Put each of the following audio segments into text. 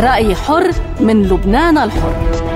رأي حر من لبنان الحر.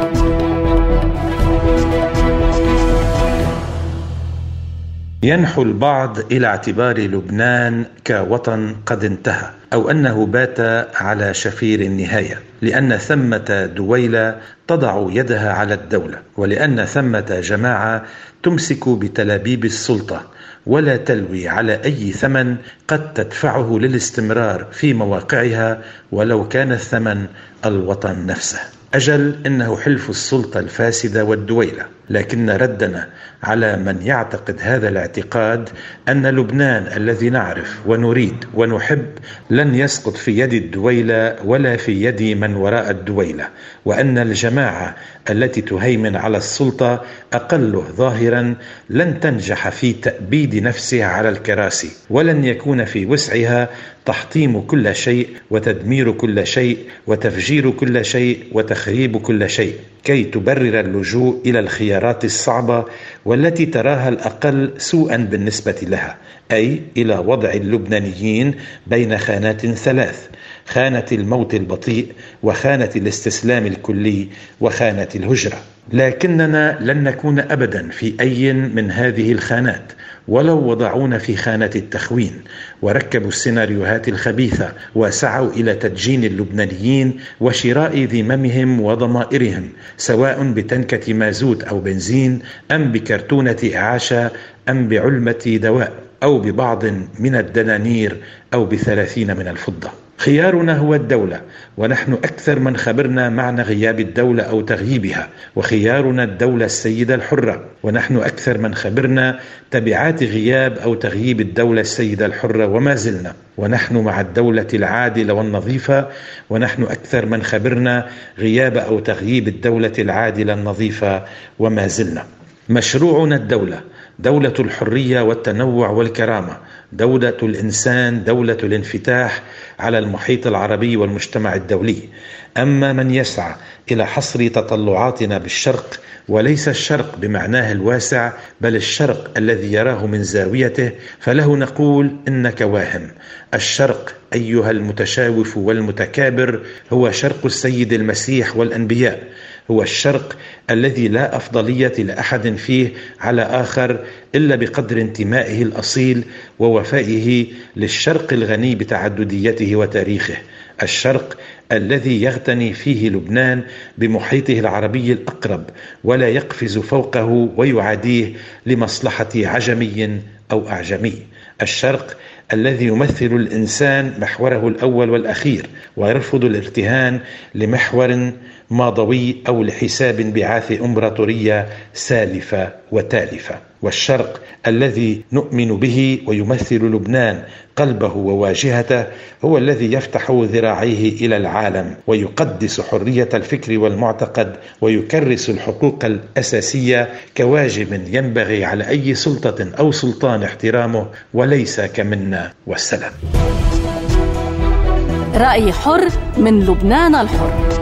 ينحو البعض إلى اعتبار لبنان كوطن قد انتهى، أو أنه بات على شفير النهاية، لأن ثمة دويلة تضع يدها على الدولة، ولأن ثمة جماعة تمسك بتلابيب السلطة ولا تلوي على أي ثمن قد تدفعه للاستمرار في مواقعها ولو كان الثمن الوطن نفسه. أجل إنه حلف السلطة الفاسدة والدويلة، لكن ردنا على من يعتقد هذا الاعتقاد أن لبنان الذي نعرف ونريد ونحب لن يسقط في يد الدويلة ولا في يد من وراء الدويلة، وأن الجماعة التي تهيمن على السلطة أقله ظاهرا لن تنجح في تأبيد نفسها على الكراسي، ولن يكون في وسعها تحطيم كل شيء وتدمير كل شيء وتفجير كل شيء وتخريب كل شيء كي تبرر اللجوء إلى الخيارات الصعبة والتي تراها الأقل سوءا بالنسبة لها، أي إلى وضع اللبنانيين بين خانات ثلاث: خانة الموت البطيء، وخانة الاستسلام الكلي، وخانة الهجرة. لكننا لن نكون أبدا في أي من هذه الخانات ولو وضعونا في خانة التخوين وركبوا السيناريوهات الخبيثة وسعوا إلى تدجين اللبنانيين وشراء ذممهم وضمائرهم، سواء بتنكة مازوت أو بنزين، أم بكرتونة إعاشة، أم بعلمة دواء، أو ببعض من الدنانير، أو ب30 من الفضة. خيارنا هو الدولة، ونحن أكثر من خبرنا معنى غياب الدولة أو تغييبها، وخيارنا الدولة السيدة الحرة، ونحن أكثر من خبرنا تبعات غياب أو تغييب الدولة السيدة الحرة وما زلنا، ونحن مع الدولة العادلة والنظيفة، ونحن أكثر من خبرنا غياب أو تغييب الدولة العادلة النظيفة وما زلنا. مشروعنا الدولة، دولة الحرية والتنوع والكرامة، دولة الإنسان، دولة الانفتاح على المحيط العربي والمجتمع الدولي. أما من يسعى إلى حصر تطلعاتنا بالشرق، وليس الشرق بمعناه الواسع بل الشرق الذي يراه من زاويته، فله نقول إنك واهم. الشرق أيها المتشاوف والمتكابر هو شرق السيد المسيح والأنبياء، هو الشرق الذي لا أفضلية لأحد فيه على آخر إلا بقدر انتمائه الأصيل ووفائه للشرق الغني بتعدديته وتاريخه، الشرق الذي يغتني فيه لبنان بمحيطه العربي الأقرب ولا يقفز فوقه ويعاديه لمصلحة عجمي أو أعجمي، الشرق الذي يمثل الإنسان محوره الأول والأخير ويرفض الارتهان لمحور ماضوي أو لحساب بعاث إمبراطورية سالفة وتالفة، والشرق الذي نؤمن به ويمثل لبنان قلبه وواجهته هو الذي يفتح ذراعيه إلى العالم ويقدس حرية الفكر والمعتقد ويكرس الحقوق الأساسية كواجب ينبغي على أي سلطة أو سلطان احترامه وليس كمنا والسلام. رأي حر من لبنان الحر.